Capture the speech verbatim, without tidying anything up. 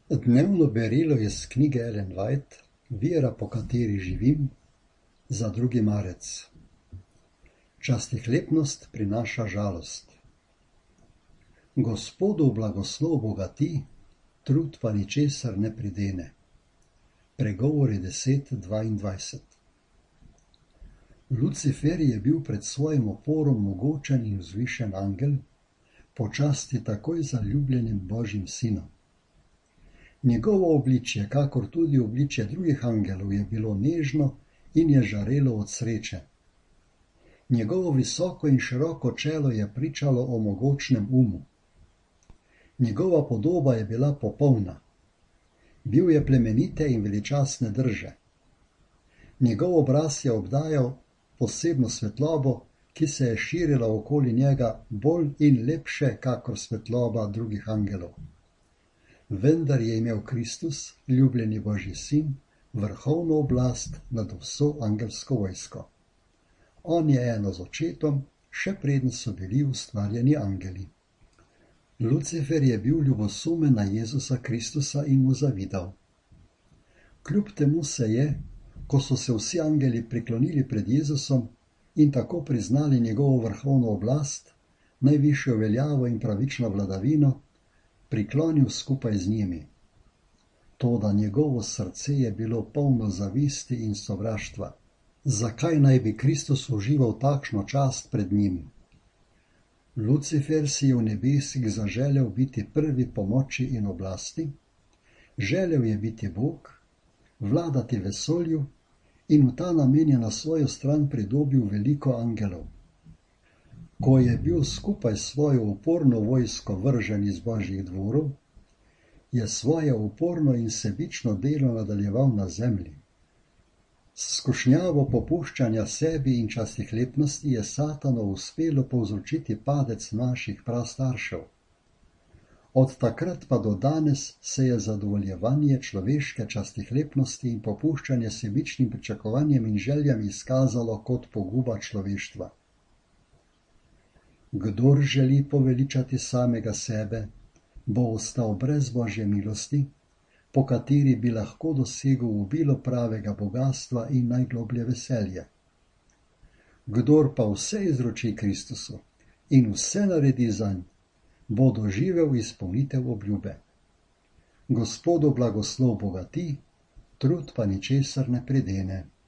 Dnevno berilo iz knjige Ellen White Vera, po kateri živim, za drugi marec. Častihlepnost prinaša žalost. Gospodu blagoslov bogati, trud pa ničesar ne pridene. Pregovori deset dvaindvajset. Lucifer je bil pred svojim oporom mogočen in vzvišen angel, po časti takoj zaljubljenim Božjim sinom. Njegovo obličje, kakor tudi obličje drugih angelov, je bilo nežno in je žarelo od sreče. Njegovo visoko in široko čelo je pričalo o mogočnem umu. Njegova podoba je bila popolna. Bil je plemenite in veličastne drže. Njegov obraz je obdajal posebno svetlobo, ki se je širila okoli njega bolj in lepše, kakor svetloba drugih angelov. Vendar je imel Kristus, ljubljeni Božji sin, vrhovno oblast nad vso angelsko vojsko. On je eno z očetom, še preden so bili ustvarjeni angeli. Lucifer je bil ljubosumen na Jezusa Kristusa in mu zavidal. Kljub temu se je, ko so se vsi angeli priklonili pred Jezusom in tako priznali njegovo vrhovno oblast, najvišjo veljavo in pravično vladavino, priklonil skupaj z njimi. Toda njegovo srce je bilo polno zavisti in sovraštva. Zakaj naj bi Kristus užival takšno čast pred njim? Lucifer si je v nebesih zaželel biti prvi po moči in oblasti, želel je biti Bog, vladati vesolju in v ta namen je na svojo stran pridobil veliko angelov. Ko je bil skupaj s svojo uporno vojsko vržen iz Božjih dvorov, je svoje uporno in sebično delo nadaljeval na zemlji. S skušnjavo popuščanja sebi in častihlepnosti je Satanu uspelo povzročiti padec naših prastaršev. Od takrat pa do danes se je zadovoljevanje človeške častihlepnosti in popuščanje sebičnim pričakovanjem in željam izkazalo kot poguba človeštva. Kdor želi poveličati samega sebe, bo ostal brez Božje milosti, po kateri bi lahko dosegel obilo pravega bogastva in najgloblje veselje. Kdor pa vse izroči Kristusu in vse naredi zanj, bo doživel izpolnitev obljube. Gospodu blagoslov bogati, trud pa ničesar ne pridene.